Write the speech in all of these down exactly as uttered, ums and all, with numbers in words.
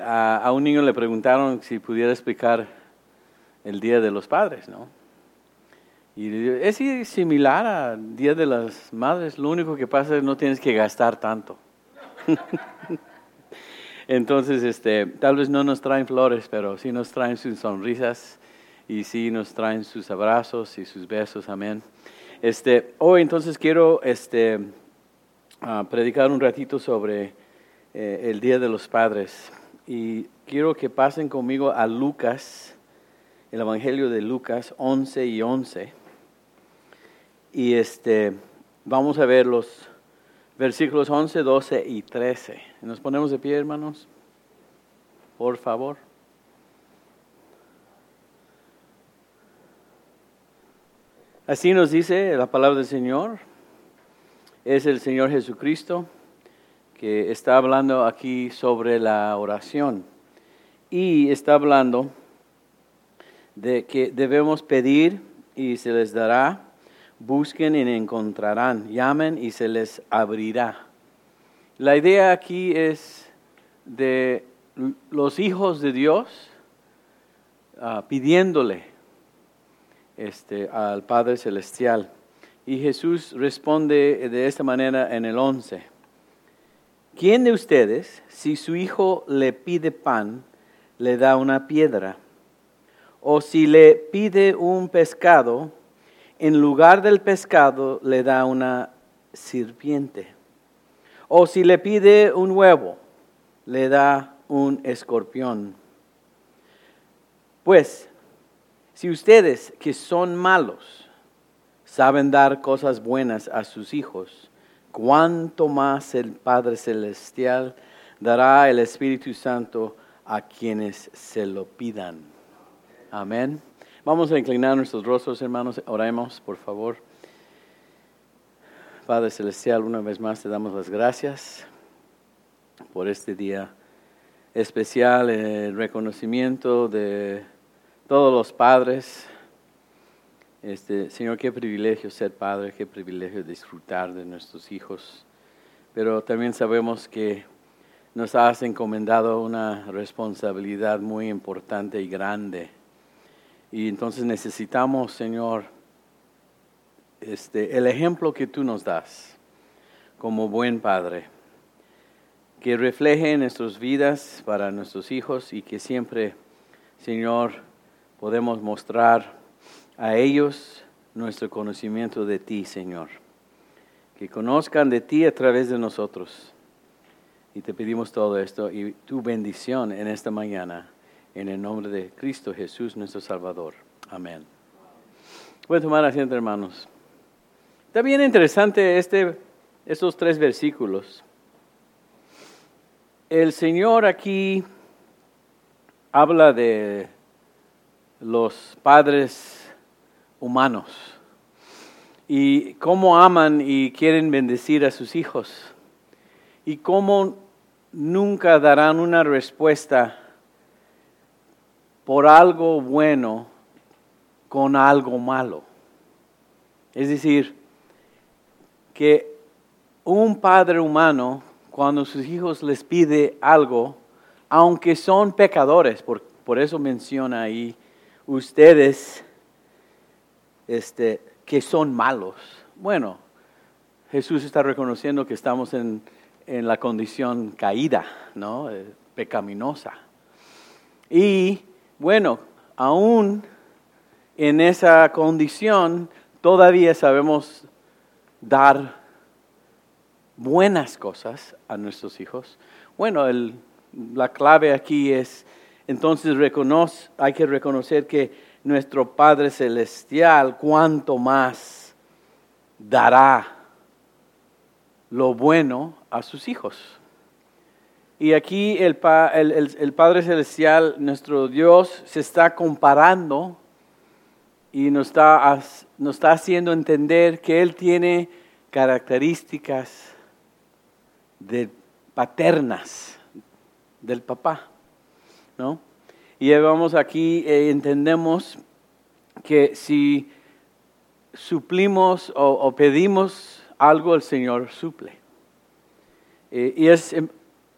A, a un niño le preguntaron si pudiera explicar el Día de los Padres, ¿no? Y le digo, es similar al Día de las Madres, lo único que pasa es que no tienes que gastar tanto. Entonces, este, tal vez no nos traen flores, pero sí nos traen sus sonrisas y sí nos traen sus abrazos y sus besos, amén. Este, hoy entonces quiero este, uh, predicar un ratito sobre eh, el Día de los Padres. Y quiero que pasen conmigo a Lucas, el Evangelio de Lucas once y once. Y este, vamos a ver los versículos once, doce y trece. ¿Nos ponemos de pie, hermanos? Por favor. Así nos dice la palabra del Señor. Es el Señor Jesucristo que está hablando aquí sobre la oración. Y está hablando de que debemos pedir y se les dará, busquen y encontrarán, llamen y se les abrirá. La idea aquí es de los hijos de Dios uh, pidiéndole este, al Padre Celestial. Y Jesús responde de esta manera en el once. ¿Quién de ustedes, si su hijo le pide pan, le da una piedra? O si le pide un pescado, en lugar del pescado le da una serpiente. O si le pide un huevo, le da un escorpión. Pues, si ustedes que son malos saben dar cosas buenas a sus hijos, cuánto más el Padre Celestial dará el Espíritu Santo a quienes se lo pidan. Amén. Vamos a inclinar nuestros rostros, hermanos. Oremos, por favor. Padre Celestial, una vez más te damos las gracias por este día especial, el reconocimiento de todos los padres. Este, Señor, qué privilegio ser padre, qué privilegio disfrutar de nuestros hijos. Pero también sabemos que nos has encomendado una responsabilidad muy importante y grande. Y entonces necesitamos, Señor, este, el ejemplo que tú nos das como buen padre, que refleje en nuestras vidas para nuestros hijos y que siempre, Señor, podemos mostrar a ellos nuestro conocimiento de ti, Señor. Que conozcan de ti a través de nosotros. Y te pedimos todo esto y tu bendición en esta mañana, en el nombre de Cristo Jesús, nuestro Salvador. Amén. Pueden tomar asiento, hermanos. Está bien interesante este, estos tres versículos. El Señor aquí habla de los padres humanos y cómo aman y quieren bendecir a sus hijos y cómo nunca darán una respuesta por algo bueno con algo malo. Es decir, que un padre humano, cuando sus hijos les pide algo, aunque son pecadores, por, por eso menciona ahí, ustedes este, que son malos. Bueno, Jesús está reconociendo que estamos en, en la condición caída, ¿no? Eh, pecaminosa. Y bueno, aún en esa condición, todavía sabemos dar buenas cosas a nuestros hijos. Bueno, el, la clave aquí es, entonces reconoce, hay que reconocer que nuestro Padre Celestial, cuánto más dará lo bueno a sus hijos. Y aquí el, el, el, el Padre Celestial, nuestro Dios, se está comparando y nos está, nos está haciendo entender que Él tiene características de paternas del papá, ¿no? Y vamos aquí, eh, entendemos que si suplimos o, o pedimos algo, el Señor suple. Eh, y es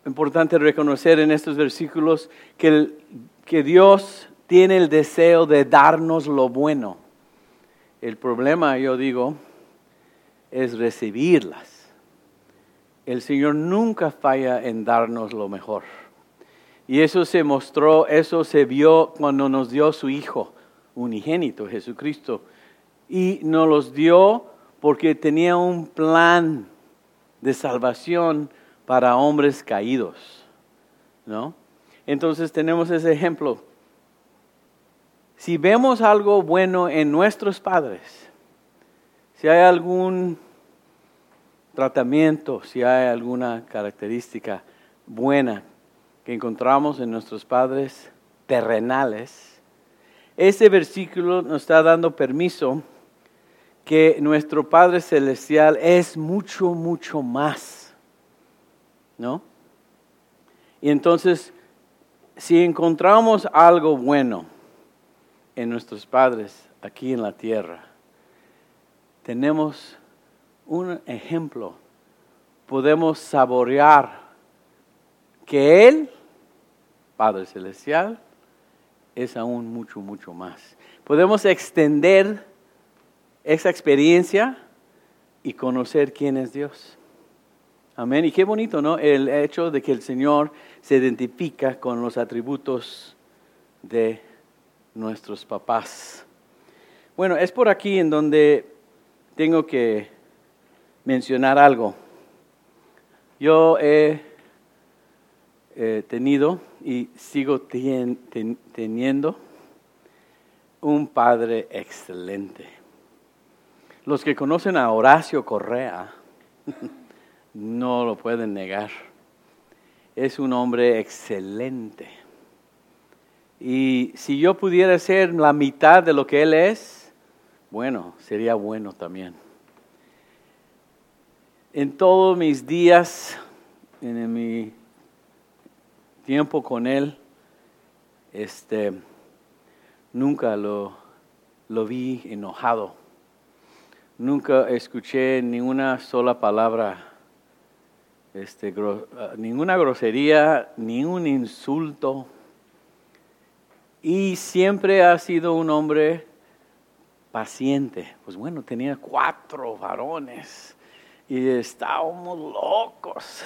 importante reconocer en estos versículos que, el, que Dios tiene el deseo de darnos lo bueno. El problema, yo digo, es recibirlas. El Señor nunca falla en darnos lo mejor. Y eso se mostró, eso se vio cuando nos dio su Hijo unigénito, Jesucristo. Y nos los dio porque tenía un plan de salvación para hombres caídos, ¿no? Entonces tenemos ese ejemplo. Si vemos algo bueno en nuestros padres, si hay algún tratamiento, si hay alguna característica buena que encontramos en nuestros padres terrenales, ese versículo nos está dando permiso que nuestro Padre Celestial es mucho, mucho más, ¿no? Y entonces, si encontramos algo bueno en nuestros padres aquí en la tierra, tenemos un ejemplo, podemos saborear que Él, Padre Celestial, es aún mucho, mucho más. Podemos extender esa experiencia y conocer quién es Dios. Amén. Y qué bonito, ¿no? El hecho de que el Señor se identifica con los atributos de nuestros papás. Bueno, es por aquí en donde tengo que mencionar algo. Yo he eh, tenido y sigo ten, ten, teniendo un padre excelente. Los que conocen a Horacio Correa no lo pueden negar. Es un hombre excelente. Y si yo pudiera ser la mitad de lo que él es, bueno, sería bueno también. En todos mis días, en mi tiempo con él, este, nunca lo, lo vi enojado. Nunca escuché ni una sola palabra, este, gro, uh, ninguna grosería, ni un insulto. Y siempre ha sido un hombre paciente. Pues bueno, tenía cuatro varones y estábamos locos.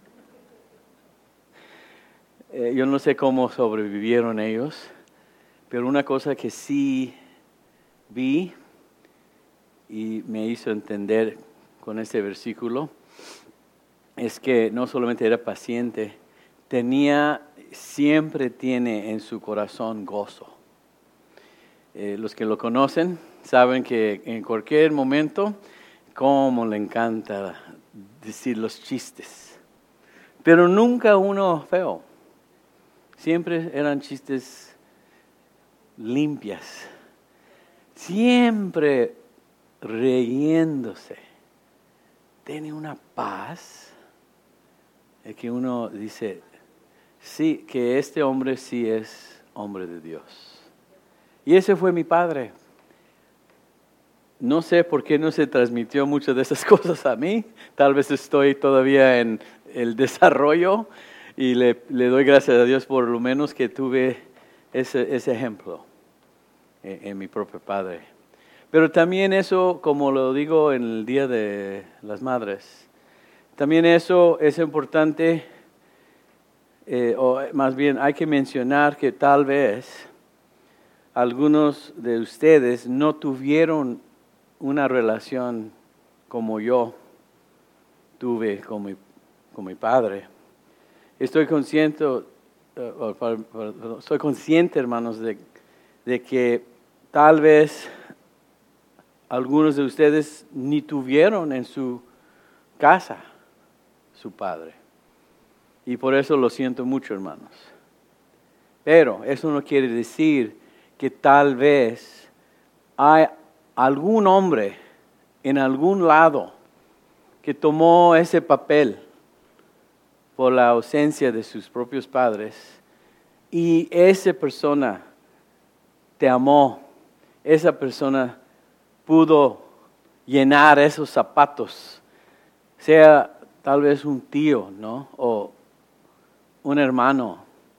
Eh, yo no sé cómo sobrevivieron ellos, pero una cosa que sí vi y me hizo entender con este versículo es que no solamente era paciente, tenía, siempre tiene en su corazón gozo. Eh, los que lo conocen saben que en cualquier momento, cómo le encanta decir los chistes, pero nunca uno feo. Siempre eran chistes limpias, siempre riéndose. Tiene una paz de que uno dice, sí, que este hombre sí es hombre de Dios. Y ese fue mi padre. No sé por qué no se transmitió muchas de esas cosas a mí. Tal vez estoy todavía en el desarrollo y le, le doy gracias a Dios por lo menos que tuve ese, ese ejemplo en, en mi propio padre. Pero también eso, como lo digo en el Día de las Madres, también eso es importante, eh, o más bien hay que mencionar que tal vez algunos de ustedes no tuvieron una relación como yo tuve con mi, con mi padre. Estoy consciente, uh, uh, estoy consciente, hermanos, de, de que tal vez algunos de ustedes ni tuvieron en su casa su padre. Y por eso lo siento mucho, hermanos. Pero eso no quiere decir que tal vez hay algún hombre en algún lado que tomó ese papel por la ausencia de sus propios padres y esa persona te amó, esa persona pudo llenar esos zapatos, sea tal vez un tío, ¿no? O un hermano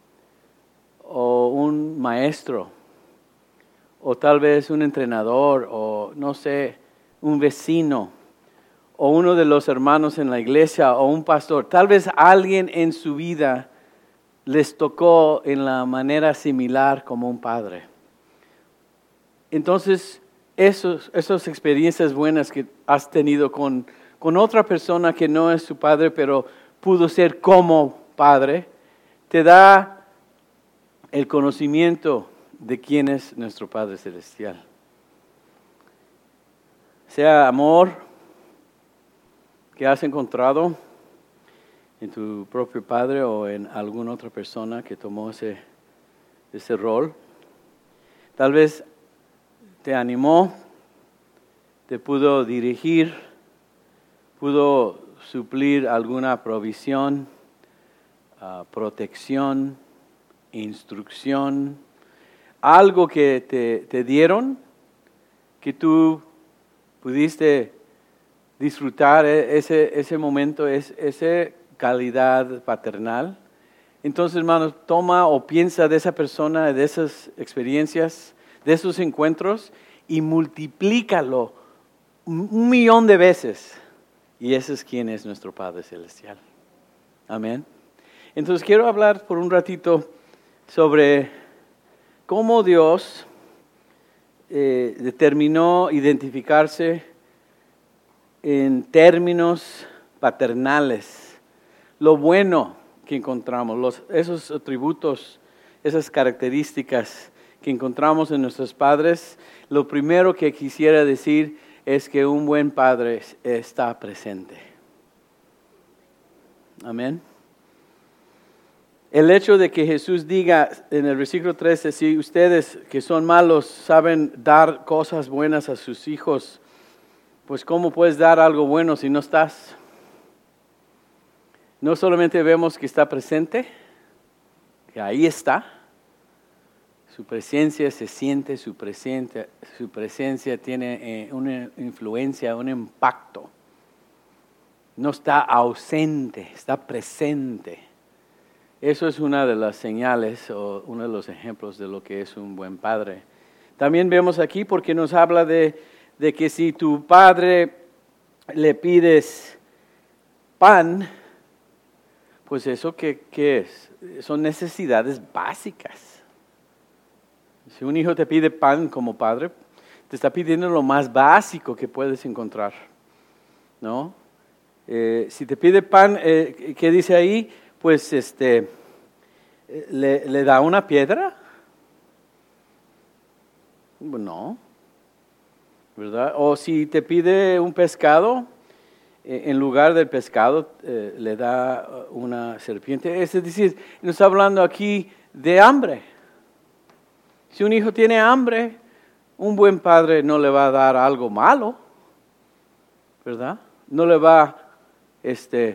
o un maestro o tal vez un entrenador o no sé, un vecino o uno de los hermanos en la iglesia o un pastor. Tal vez alguien en su vida les tocó en la manera similar como un padre. Entonces, esos, esas experiencias buenas que has tenido con, con otra persona que no es su padre, pero pudo ser como padre, te da el conocimiento de quién es nuestro Padre Celestial. Sea amor que has encontrado en tu propio padre o en alguna otra persona que tomó ese, ese rol. Tal vez te animó, te pudo dirigir, pudo suplir alguna provisión, uh, protección, instrucción, algo que te, te dieron, que tú pudiste disfrutar ese, ese momento, esa calidad paternal. Entonces, hermanos, toma o piensa de esa persona, de esas experiencias, de esos encuentros y multiplícalo un millón de veces. Y ese es quien es nuestro Padre Celestial. Amén. Entonces, quiero hablar por un ratito sobre cómo Dios eh, determinó identificarse en términos paternales. Lo bueno que encontramos, los, esos atributos, esas características que encontramos en nuestros padres, lo primero que quisiera decir es que un buen padre está presente. Amén. El hecho de que Jesús diga en el versículo trece, si ustedes que son malos saben dar cosas buenas a sus hijos, pues ¿cómo puedes dar algo bueno si no estás? No solamente vemos que está presente, que ahí está, su presencia se siente, su presencia, su presencia tiene eh, una influencia, un impacto. No está ausente, está presente. Eso es una de las señales o uno de los ejemplos de lo que es un buen padre. También vemos aquí porque nos habla de, de que si tu padre le pides pan, pues eso ¿qué, qué es? Son necesidades básicas. Si un hijo te pide pan como padre, te está pidiendo lo más básico que puedes encontrar, ¿no? Eh, si te pide pan, eh, ¿qué dice ahí? Pues este, ¿le, le da una piedra? No, ¿verdad? O si te pide un pescado, eh, en lugar del pescado eh, le da una serpiente. Es decir, nos está hablando aquí de hambre. Si un hijo tiene hambre, un buen padre no le va a dar algo malo, ¿verdad? No le va a este,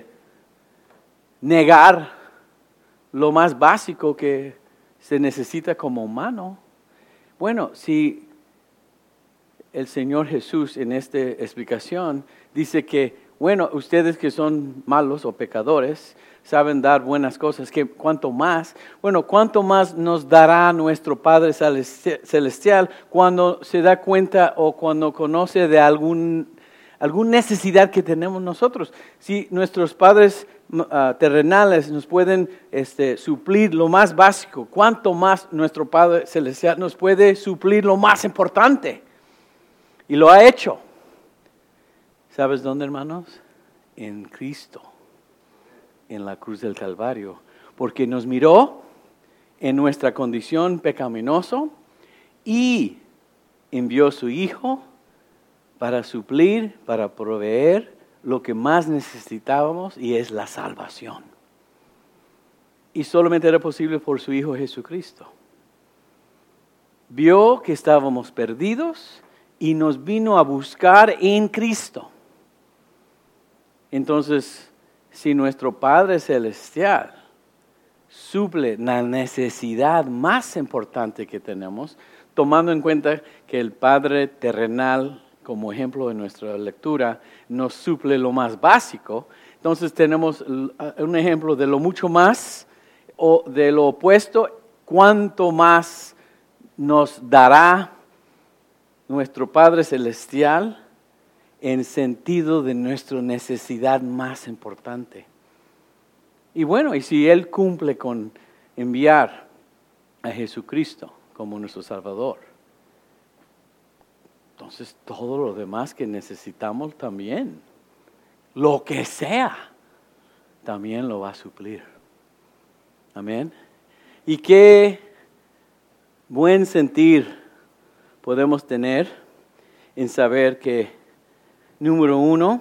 negar lo más básico que se necesita como humano. Bueno, si el Señor Jesús en esta explicación dice que, bueno, ustedes que son malos o pecadores, saben dar buenas cosas, que cuánto más, bueno, cuánto más nos dará nuestro Padre Celestial cuando se da cuenta o cuando conoce de algún, alguna necesidad que tenemos nosotros. Si nuestros padres uh, terrenales nos pueden este, suplir lo más básico, cuánto más nuestro Padre Celestial nos puede suplir lo más importante. Y lo ha hecho. ¿Sabes dónde, hermanos? En Cristo, en la cruz del Calvario. Porque nos miró en nuestra condición pecaminosa y envió a su Hijo para suplir, para proveer lo que más necesitábamos, y es la salvación. Y solamente era posible por su Hijo Jesucristo. Vio que estábamos perdidos y nos vino a buscar en Cristo. Entonces, si nuestro Padre Celestial suple la necesidad más importante que tenemos, tomando en cuenta que el Padre terrenal, como ejemplo de nuestra lectura, nos suple lo más básico, entonces tenemos un ejemplo de lo mucho más o de lo opuesto, cuánto más nos dará nuestro Padre Celestial en sentido de nuestra necesidad más importante. Y bueno, y si Él cumple con enviar a Jesucristo como nuestro Salvador, entonces todo lo demás que necesitamos también, lo que sea, también lo va a suplir. Amén. Y qué buen sentir podemos tener en saber que, número uno,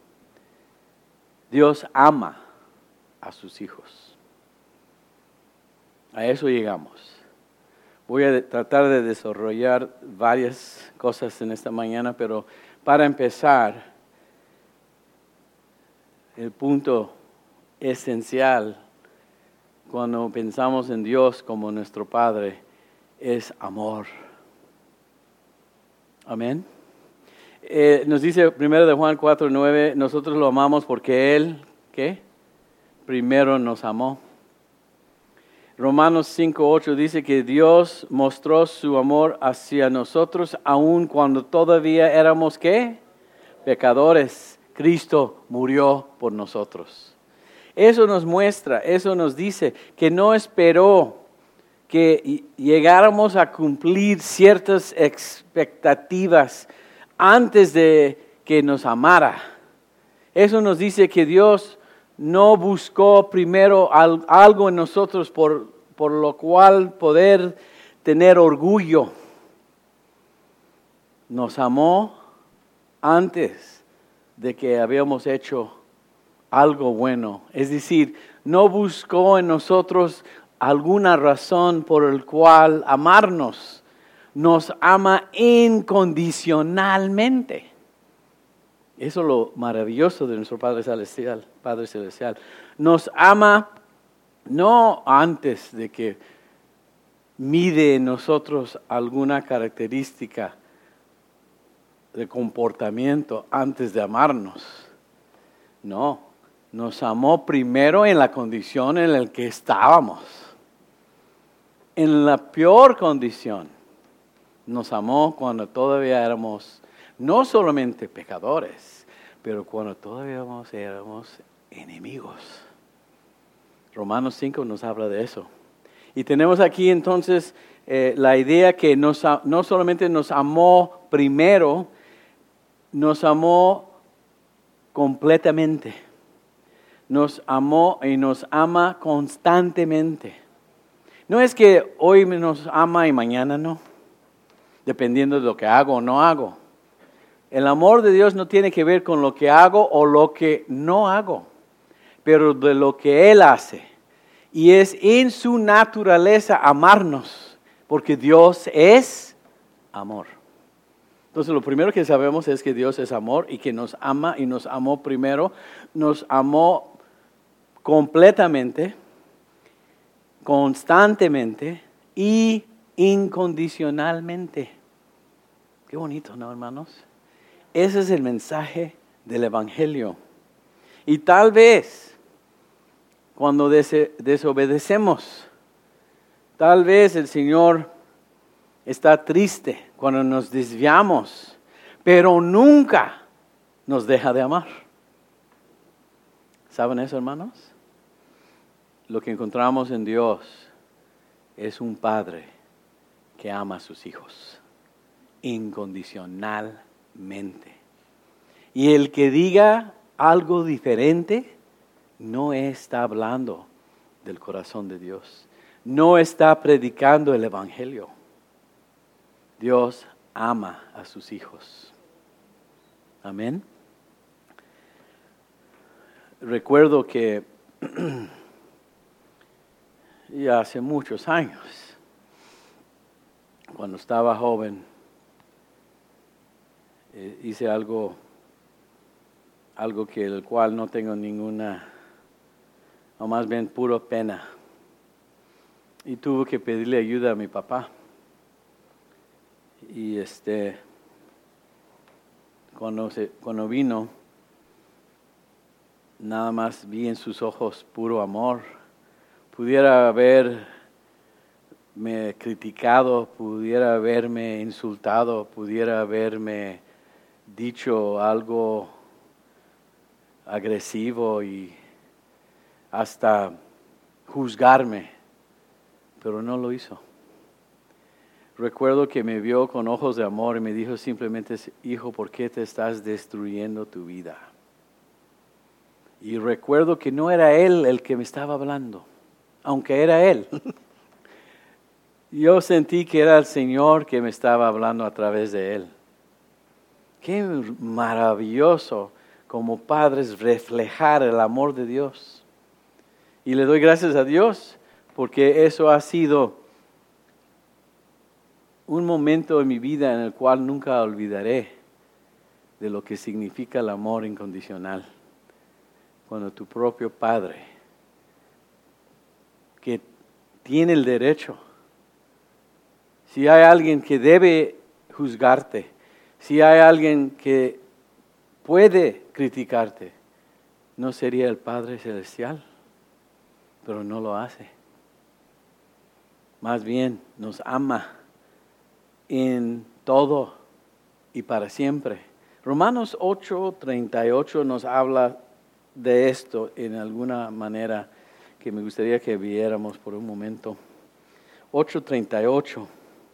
Dios ama a sus hijos. A eso llegamos. Voy a tratar de desarrollar varias cosas en esta mañana, pero para empezar, el punto esencial cuando pensamos en Dios como nuestro Padre es amor. Amén. Eh, nos dice primero de Juan cuatro nueve, nosotros lo amamos porque Él, ¿qué? Primero nos amó. Romanos cinco ocho dice que Dios mostró su amor hacia nosotros aun cuando todavía éramos, ¿qué? Pecadores. Cristo murió por nosotros. Eso nos muestra, eso nos dice que no esperó que llegáramos a cumplir ciertas expectativas antes de que nos amara. Eso nos dice que Dios no buscó primero algo en nosotros por, por lo cual poder tener orgullo. Nos amó antes de que habíamos hecho algo bueno. Es decir, no buscó en nosotros alguna razón por el cual amarnos. Nos ama incondicionalmente. Eso es lo maravilloso de nuestro Padre Celestial, Padre Celestial. Nos ama no antes de que mide en nosotros alguna característica de comportamiento antes de amarnos. No, nos amó primero en la condición en la que estábamos. En la peor condición. Nos amó cuando todavía éramos no solamente pecadores, pero cuando todavía éramos, éramos enemigos. Romanos cinco nos habla de eso. Y tenemos aquí entonces eh, la idea que nos, no solamente nos amó primero, nos amó completamente. Nos amó y nos ama constantemente. No es que hoy nos ama y mañana no, dependiendo de lo que hago o no hago. El amor de Dios no tiene que ver con lo que hago o lo que no hago, pero de lo que Él hace. Y es en su naturaleza amarnos, porque Dios es amor. Entonces lo primero que sabemos es que Dios es amor y que nos ama y nos amó primero. Nos amó completamente, constantemente y incondicionalmente. Qué bonito, ¿no, hermanos? Ese es el mensaje del Evangelio. Y tal vez, cuando des- desobedecemos, tal vez el Señor está triste cuando nos desviamos, pero nunca nos deja de amar. ¿Saben eso, hermanos? Lo que encontramos en Dios es un Padre que ama a sus hijos incondicionalmente. Y el que diga algo diferente no está hablando del corazón de Dios. No está predicando el Evangelio. Dios ama a sus hijos. Amén. Recuerdo que ya hace muchos años, cuando estaba joven, eh, hice algo, algo que el cual no tengo ninguna, o más bien pura pena. Y tuve que pedirle ayuda a mi papá. Y este, cuando, se, cuando vino, nada más vi en sus ojos puro amor, pudiera haberme criticado, pudiera haberme insultado, pudiera haberme dicho algo agresivo y hasta juzgarme, pero no lo hizo. Recuerdo que me vio con ojos de amor y me dijo simplemente, hijo, ¿por qué te estás destruyendo tu vida? Y recuerdo que no era él el que me estaba hablando, aunque era él. Yo sentí que era el Señor que me estaba hablando a través de él. Qué maravilloso como padres reflejar el amor de Dios. Y le doy gracias a Dios porque eso ha sido un momento en mi vida en el cual nunca olvidaré de lo que significa el amor incondicional. Cuando tu propio padre, que tiene el derecho, si hay alguien que debe juzgarte, si hay alguien que puede criticarte, ¿no sería el Padre Celestial? Pero no lo hace. Más bien nos ama en todo y para siempre. Romanos ocho, treinta y ocho nos habla de esto en alguna manera que me gustaría que viéramos por un momento. ocho, treinta y ocho.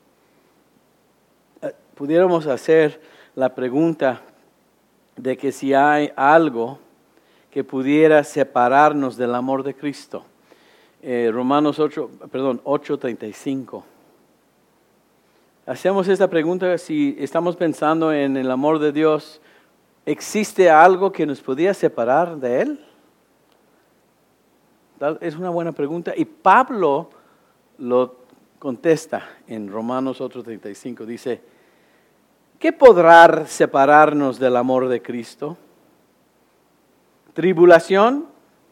Pudiéramos hacer la pregunta de que si hay algo que pudiera separarnos del amor de Cristo. Eh, Romanos ocho, perdón, ocho, treinta y cinco. Hacemos esta pregunta si estamos pensando en el amor de Dios. ¿Existe algo que nos podía separar de Él? Es una buena pregunta. Y Pablo lo contesta en Romanos ocho, treinta y cinco. Dice, ¿qué podrá separarnos del amor de Cristo? ¿Tribulación?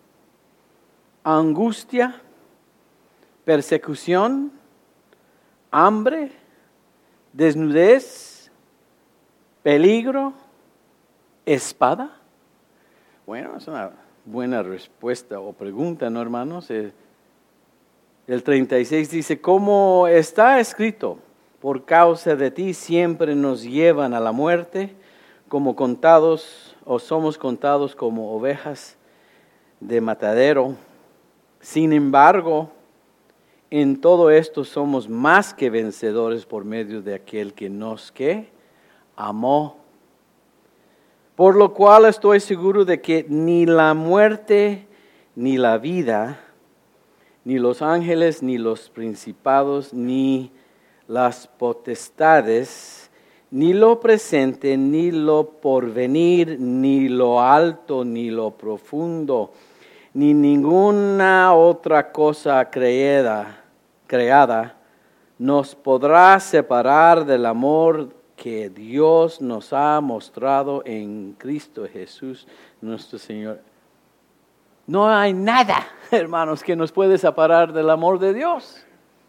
¿Angustia? ¿Persecución? ¿Hambre? ¿Desnudez? ¿Peligro? ¿Espada? Bueno, es una buena respuesta o pregunta, ¿no, hermanos? El treinta y seis dice, como está escrito, por causa de ti siempre nos llevan a la muerte, como contados o somos contados como ovejas de matadero. Sin embargo, en todo esto somos más que vencedores por medio de aquel que nos ¿qué? Amó. Por lo cual estoy seguro de que ni la muerte, ni la vida, ni los ángeles, ni los principados, ni las potestades, ni lo presente, ni lo porvenir, ni lo alto, ni lo profundo, ni ninguna otra cosa creada, creada nos podrá separar del amor que Dios nos ha mostrado en Cristo Jesús, nuestro Señor. No hay nada, hermanos, que nos puede separar del amor de Dios.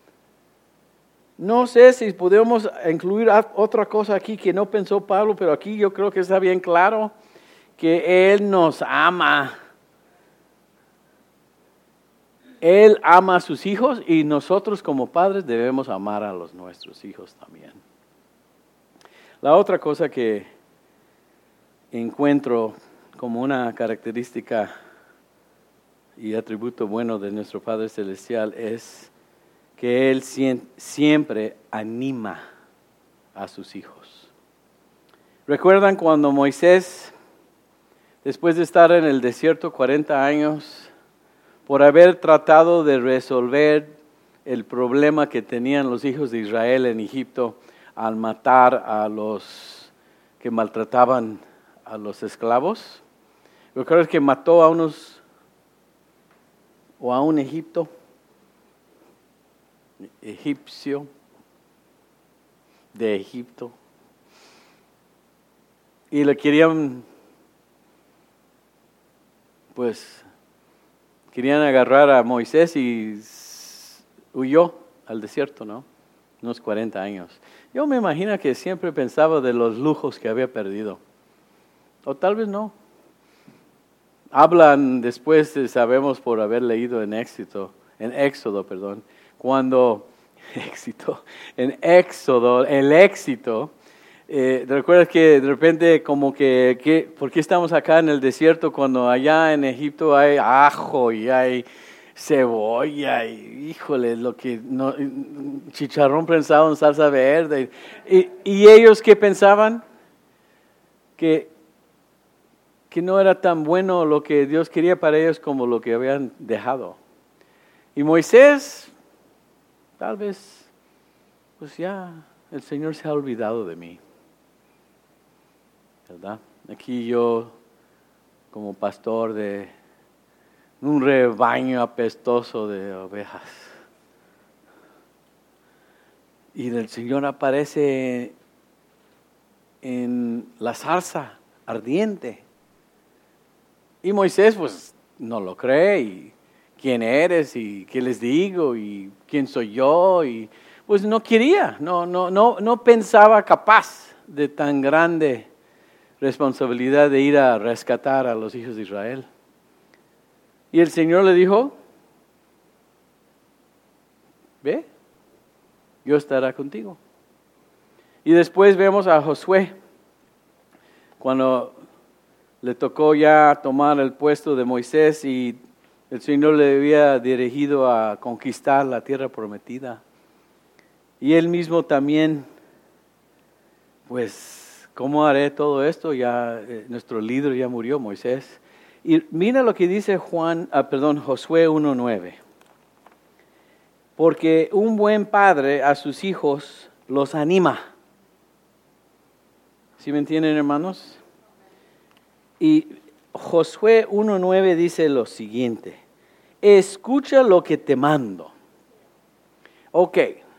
No sé si podemos incluir otra cosa aquí que no pensó Pablo, pero aquí yo creo que está bien claro que Él nos ama. Él ama a sus hijos y nosotros como padres debemos amar a los nuestros hijos también. La otra cosa que encuentro como una característica y atributo bueno de nuestro Padre Celestial es que Él siempre anima a sus hijos. ¿Recuerdan cuando Moisés, después de estar en el desierto cuarenta años, por haber tratado de resolver el problema que tenían los hijos de Israel en Egipto al matar a los que maltrataban a los esclavos? ¿Recuerdas que mató a unos o a un Egipto, egipcio de Egipto? Y le querían, pues, querían agarrar a Moisés y huyó al desierto, ¿no? Unos cuarenta años. Yo me imagino que siempre pensaba de los lujos que había perdido. O tal vez no. Hablan después, sabemos por haber leído en Éxodo, en Éxodo, perdón, cuando, éxito, en Éxodo, el éxito, eh, ¿te recuerdas que de repente como que, que, ¿por qué estamos acá en el desierto cuando allá en Egipto hay ajo y hay cebolla y, híjole, lo que, no, chicharrón prensado en salsa verde? Y, y ellos, ¿qué pensaban? Que, que no era tan bueno lo que Dios quería para ellos como lo que habían dejado. Y Moisés, tal vez, pues ya el Señor se ha olvidado de mí, ¿verdad? Aquí yo, como pastor de un rebaño apestoso de ovejas, y el Señor aparece en la zarza ardiente. Y Moisés, pues, no lo cree, y quién eres, y qué les digo, y quién soy yo, y pues no quería, no, no, no, no pensaba capaz de tan grande responsabilidad de ir a rescatar a los hijos de Israel. Y el Señor le dijo, ve, yo estaré contigo. Y después vemos a Josué, cuando le tocó ya tomar el puesto de Moisés y el Señor le había dirigido a conquistar la tierra prometida. Y él mismo también, pues, ¿cómo haré todo esto? Ya eh, nuestro líder ya murió, Moisés. Y mira lo que dice Juan, ah, perdón, Josué uno nueve. Porque un buen padre a sus hijos los anima. ¿Sí me entienden, hermanos? Y Josué uno nueve dice lo siguiente: escucha lo que te mando. Ok,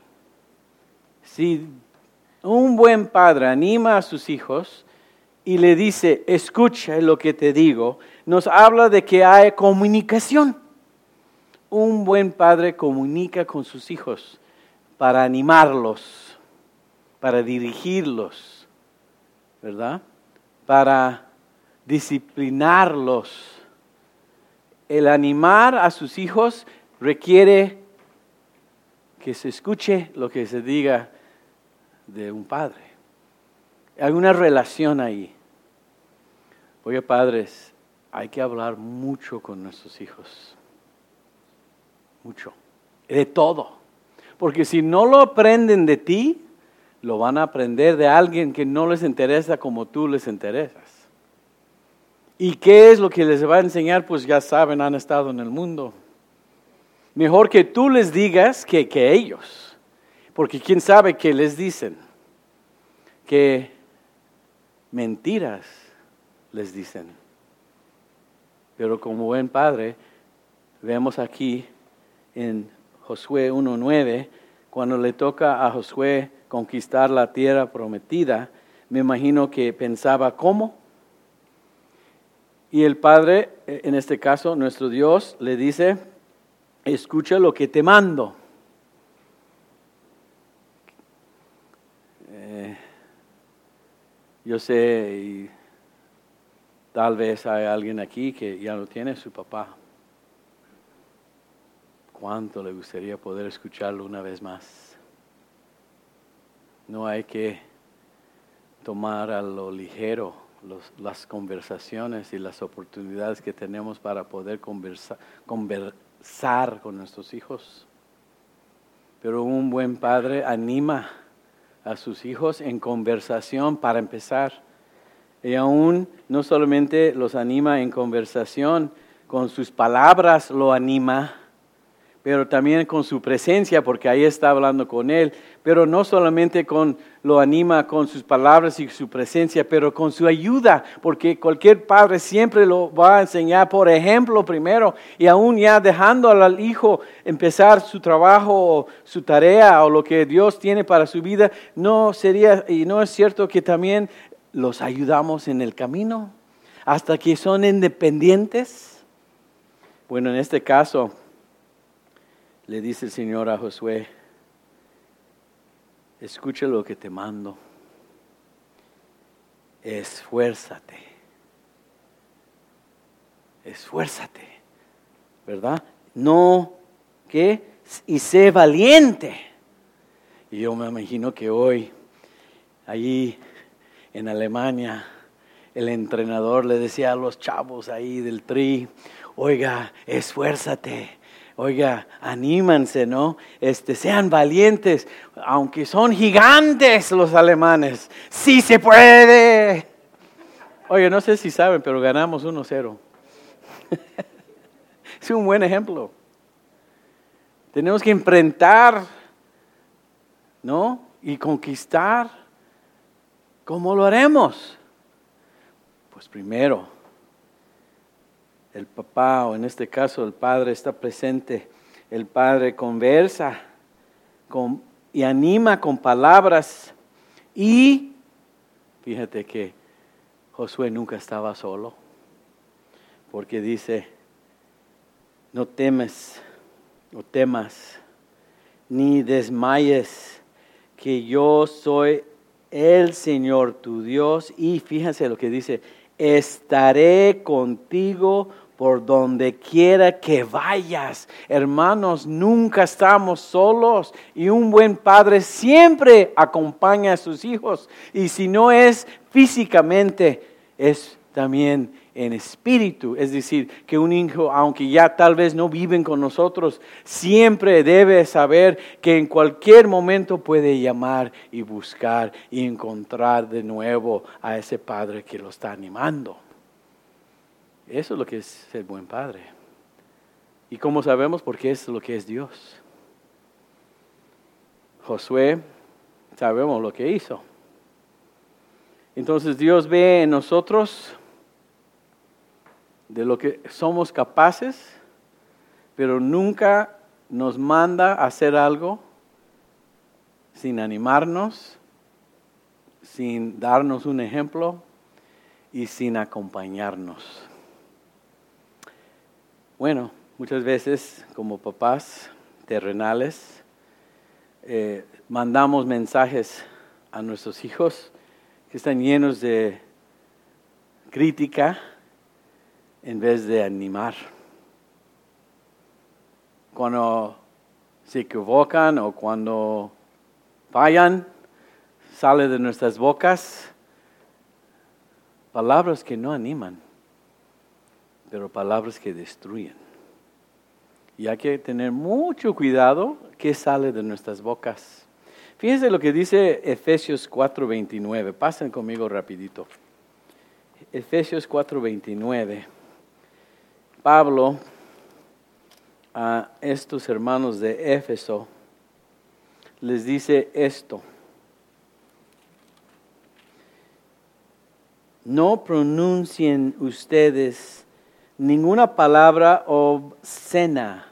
si un buen padre anima a sus hijos y le dice, escucha lo que te digo, nos habla de que hay comunicación. Un buen padre comunica con sus hijos para animarlos, para dirigirlos, ¿verdad? Para disciplinarlos. El animar a sus hijos requiere que se escuche lo que se diga de un padre. Hay una relación ahí. Oye, padres, hay que hablar mucho con nuestros hijos. Mucho. De todo. Porque si no lo aprenden de ti, lo van a aprender de alguien que no les interesa como tú les interesas. ¿Y qué es lo que les va a enseñar? Pues ya saben, han estado en el mundo. Mejor que tú les digas que, que ellos. Porque quién sabe qué les dicen. Que mentiras les dicen. Pero como buen padre, vemos aquí en Josué uno nueve, cuando le toca a Josué conquistar la tierra prometida, me imagino que pensaba, ¿cómo? Y el Padre, en este caso, nuestro Dios, le dice, escucha lo que te mando. Eh, yo sé, y tal vez hay alguien aquí que ya no tiene su papá. ¿Cuánto le gustaría poder escucharlo una vez más? No hay que tomar a lo ligero Los, las conversaciones y las oportunidades que tenemos para poder conversa, conversar con nuestros hijos. Pero un buen padre anima a sus hijos en conversación para empezar. Y aún no solamente los anima en conversación, con sus palabras lo anima, pero también con su presencia, porque ahí está hablando con él. Pero no solamente con, lo anima con sus palabras y su presencia, pero con su ayuda, porque cualquier padre siempre lo va a enseñar por ejemplo primero, y aún ya dejando al hijo empezar su trabajo o su tarea o lo que Dios tiene para su vida, no sería, y no es cierto que también los ayudamos en el camino hasta que son independientes. Bueno, en este caso le dice el Señor a Josué, escucha lo que te mando, esfuérzate, esfuérzate, ¿verdad? No ¿qué? Y sé valiente. Y yo me imagino que hoy, allí en Alemania, el entrenador le decía a los chavos ahí del tri, oiga, esfuérzate, oiga, anímanse, ¿no? Este, sean valientes, aunque son gigantes los alemanes, ¡sí se puede! Oye, no sé si saben, pero ganamos uno cero. Es un buen ejemplo. Tenemos que enfrentar, ¿no? Y conquistar. ¿Cómo lo haremos? Pues primero, el papá, o en este caso el padre, está presente. El padre conversa con, y anima con palabras. Y fíjate que Josué nunca estaba solo, porque dice, no temes, no temas, ni desmayes, que yo soy el Señor tu Dios. Y fíjense lo que dice, estaré contigo por donde quiera que vayas. Hermanos, nunca estamos solos, y un buen padre siempre acompaña a sus hijos, y si no es físicamente, es también en espíritu. Es decir, que un hijo, aunque ya tal vez no viven con nosotros, siempre debe saber que en cualquier momento puede llamar y buscar y encontrar de nuevo a ese padre que lo está animando. Eso es lo que es ser buen padre. ¿Y cómo sabemos? Porque es lo que es Dios. Josué, sabemos lo que hizo. Entonces Dios ve en nosotros de lo que somos capaces, pero nunca nos manda a hacer algo sin animarnos, sin darnos un ejemplo y sin acompañarnos. Bueno, muchas veces como papás terrenales eh, mandamos mensajes a nuestros hijos que están llenos de crítica en vez de animar. Cuando se equivocan o cuando fallan, sale de nuestras bocas palabras que no animan, pero palabras que destruyen. Y hay que tener mucho cuidado qué sale de nuestras bocas. Fíjense lo que dice Efesios cuatro veintinueve. Pasen conmigo rapidito. Efesios cuatro veintinueve. Pablo a estos hermanos de Éfeso les dice esto: no pronuncien ustedes ninguna palabra obscena,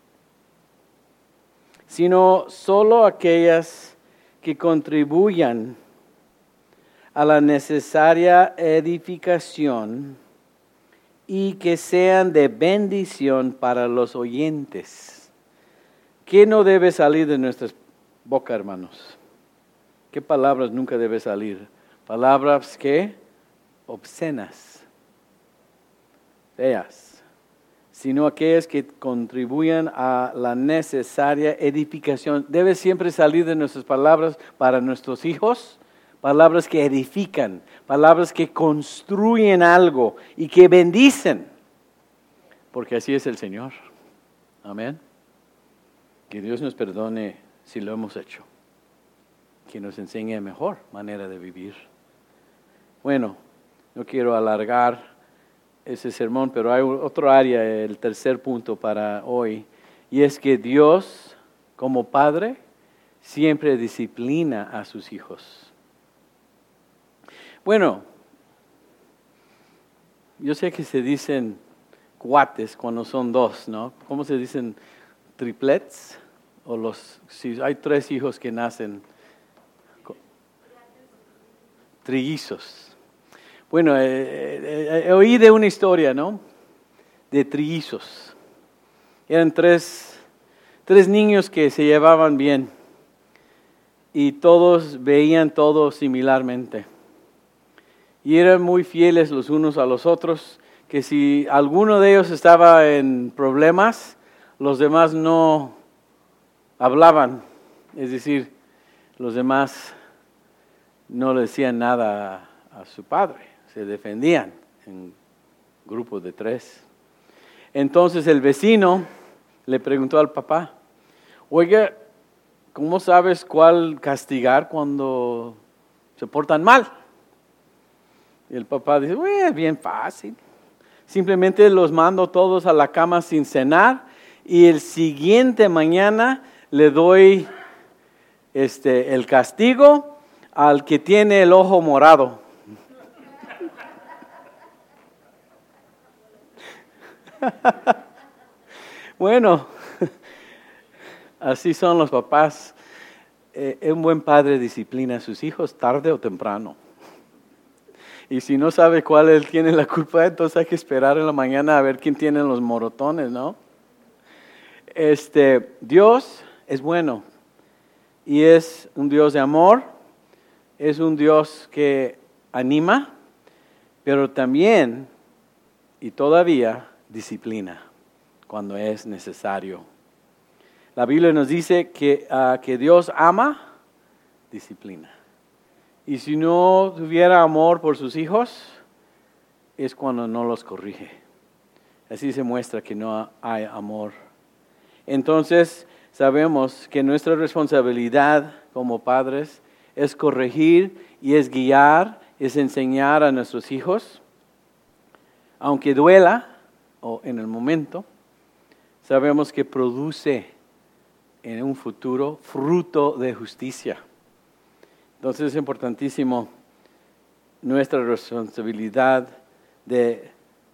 sino solo aquellas que contribuyan a la necesaria edificación y que sean de bendición para los oyentes. ¿Qué no debe salir de nuestras bocas, hermanos? ¿Qué palabras nunca debe salir? Palabras que obscenas, feas, sino aquellas que contribuyan a la necesaria edificación. Debe siempre salir de nuestras palabras para nuestros hijos palabras que edifican, palabras que construyen algo y que bendicen, porque así es el Señor. Amén. Que Dios nos perdone si lo hemos hecho, que nos enseñe mejor manera de vivir. Bueno, no quiero alargar ese sermón, pero hay otro área, el tercer punto para hoy, y es que Dios, como Padre, siempre disciplina a sus hijos. Bueno, yo sé que se dicen cuates cuando son dos, ¿no? ¿Cómo se dicen? Triplets, o los, si hay tres hijos que nacen, trillizos. Bueno, eh, eh, eh, oí de una historia, ¿no? De trillizos. Eran tres, tres niños que se llevaban bien y todos veían todo similarmente. Y eran muy fieles los unos a los otros, que si alguno de ellos estaba en problemas, los demás no hablaban, es decir, los demás no le decían nada a, a su padre, se defendían en grupos de tres. Entonces el vecino le preguntó al papá, oiga, ¿cómo sabes cuál castigar cuando se portan mal? Y el papá dice, uy, es bien fácil. Simplemente los mando todos a la cama sin cenar y el siguiente mañana le doy este, el castigo al que tiene el ojo morado. Bueno, así son los papás. Eh, un buen padre disciplina a sus hijos tarde o temprano. Y si no sabe cuál él tiene la culpa, entonces hay que esperar en la mañana a ver quién tiene los morotones, ¿no? Este, Dios es bueno y es un Dios de amor, es un Dios que anima, pero también y todavía disciplina cuando es necesario. La Biblia nos dice que, uh, que Dios ama, disciplina. Y si no tuviera amor por sus hijos, es cuando no los corrige. Así se muestra que no hay amor. Entonces, sabemos que nuestra responsabilidad como padres es corregir y es guiar, es enseñar a nuestros hijos. Aunque duela, o en el momento, sabemos que produce en un futuro fruto de justicia. Entonces es importantísimo nuestra responsabilidad de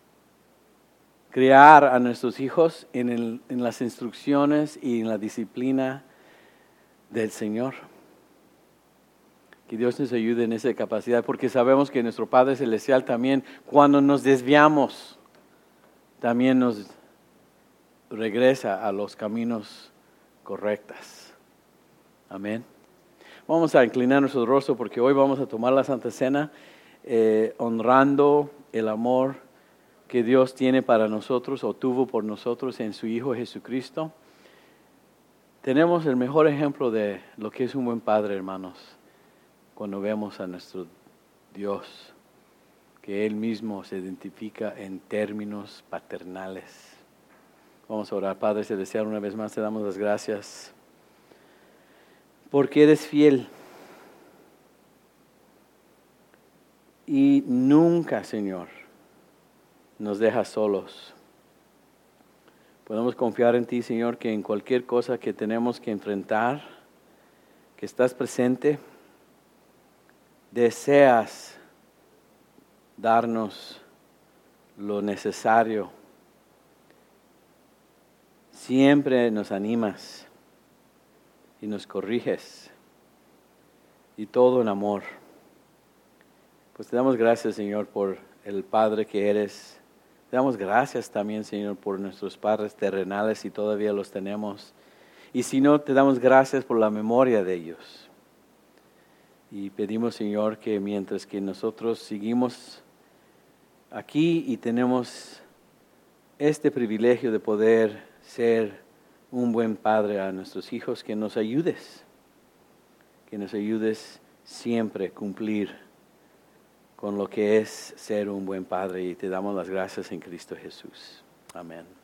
criar a nuestros hijos en, el, en las instrucciones y en la disciplina del Señor. Que Dios nos ayude en esa capacidad, porque sabemos que nuestro Padre Celestial también, cuando nos desviamos, también nos regresa a los caminos correctos. Amén. Vamos a inclinar nuestro rostro porque hoy vamos a tomar la Santa Cena eh, honrando el amor que Dios tiene para nosotros o tuvo por nosotros en su Hijo Jesucristo. Tenemos el mejor ejemplo de lo que es un buen padre, hermanos, cuando vemos a nuestro Dios, que Él mismo se identifica en términos paternales. Vamos a orar. Padre Celestial, una vez más te damos las gracias porque eres fiel y nunca, Señor, nos dejas solos. Podemos confiar en ti, Señor, que en cualquier cosa que tenemos que enfrentar, que estás presente, deseas darnos lo necesario. Siempre nos animas y nos corriges, y todo en amor. Pues te damos gracias, Señor, por el Padre que eres. Te damos gracias también, Señor, por nuestros padres terrenales, si todavía los tenemos. Y si no, te damos gracias por la memoria de ellos. Y pedimos, Señor, que mientras que nosotros seguimos aquí y tenemos este privilegio de poder ser un buen padre a nuestros hijos, que nos ayudes, que nos ayudes siempre a cumplir con lo que es ser un buen padre, y te damos las gracias en Cristo Jesús. Amén.